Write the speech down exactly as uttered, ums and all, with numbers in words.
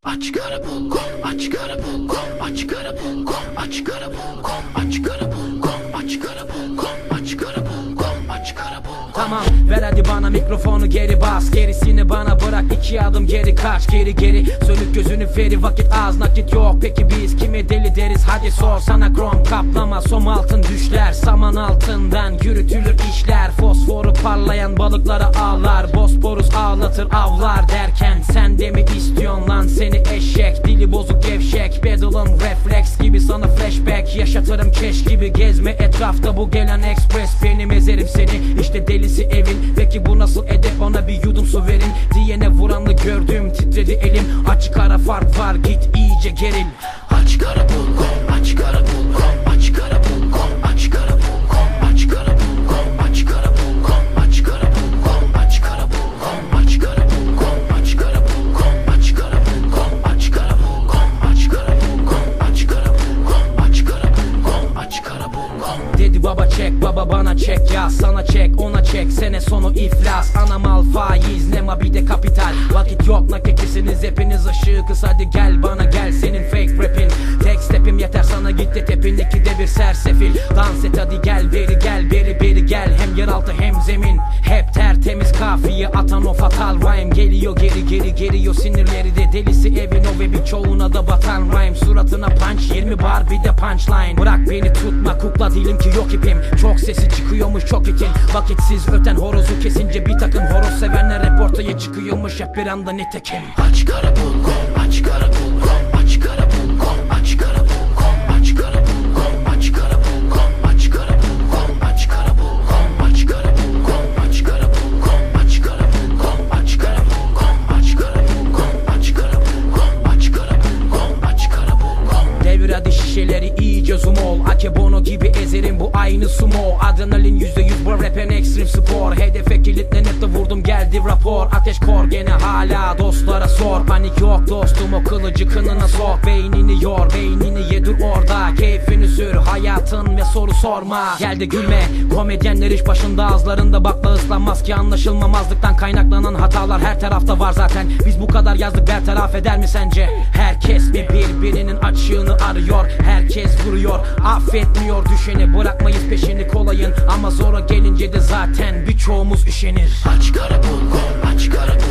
Aç kara bul kom, aç kara bul kom, aç kara bul kom, aç kara bul kom, aç kara bul kom, aç kara bul kom, aç kara bul kom, aç kara bul. Tamam, ver hadi bana mikrofonu, geri bas, gerisini bana bırak, iki adım geri kaç, geri geri sönük gözünü feri, vakit az nakit yok, peki biz kime deli deriz, hadi sor sana. Krom kaplama, som altın düşler, saman altından yürütülür işler, fosforu parlayan balıklara ağlar, Bosporus ağlatır avlar derken, sen de mi istiyorsun lan seni eşek, dili bozuk gevşek, Bedel'ın refleks gibi sana flashback yaşatırım, keş gibi gezme etrafta, bu gelen express benim, ezerim seni işte delisi evin. Peki bu nasıl edep, ona bir yudum su verin diyene vuranlı gördüm, titredi elim. Açık ara fark var, git iyice geril. Aç kara bul kom, aç kara bul kom, aç kara bul kom, aç kara bul kom, aç kara bul kom, aç kara bul kom, aç kara bul kom, aç kara bul kom, aç kara bul kom, aç kara bul kom, aç kara bul kom, aç kara bul kom, aç kara bul kom, aç kara bul kom, aç kara bul kom, aç kara bul kom. Dedi baba çek, baba bana çek ya, sana çek ona çek, sene sonu iflas, ana mal faiz nema bir de kapital, vakit yok nakitlisiniz hepiniz, ışığı kıs hadi gel bana gel, senin fake rapin tek stepim yeter sana, git de tepin ikide bir sersefil, dans et hadi gel beri gel beri beri gel, hem yeraltı hem zemin hep tertemiz, kafiye atan o fatal rhyme, geliyor geri geri geliyor sinirleri de delisi evin o ve birçoğuna da batan rhyme, suratına punch yirmi bar bir de punchline, bırak beni tutma kukla değilim ki yok ipim, çok sesi çıkıyormuş çok itin, vakitsiz öten horozu kesince bir takım horoz sevenler reportaya çıkıyormuş hep bir anda nitekim. Aç kara bul kom, aç kara bul kom, aç kara bul kom, aç kara bul kom, aç kara bul kom, aç kara bul kom, aç kara bul kom, aç kara bul kom, aç kara bul kom, aç kara bul kom, aç kara bul kom, aç kara bul kom, aç kara bul kom, aç kara bul kom, aç kara bul kom, aç kara bul kom. Devir hadi şişeleri iyice zoom ol, Akebono gibi ezerim bu aynı sumo, adrenalin yüzde yüz bu rap en ekstrem spor, hedefe kilitlenip de vurdum geldi rapor, ateş kor gene hala dostlara sor, panik yok dostum o kılıcı kınına sok, beynini yor beynini yedir orada, keyfini sür hayatın ve soru sorma, gel de gülme komedyenler iş başında, ağızlarında bakla ıslanmaz ki, anlaşılmamazlıktan kaynaklanan hatalar her tarafta var zaten, biz bu kadar yazdık bertaraf eder mi sence? Herkes mi birbirinin açığını arıyor, herkes vuruyor affetmiyor düşeni, bırakmayız peşini kolayın ama zora gelince de zaten birçoğumuz üşenir. Aç kara bul kom, aç kara bul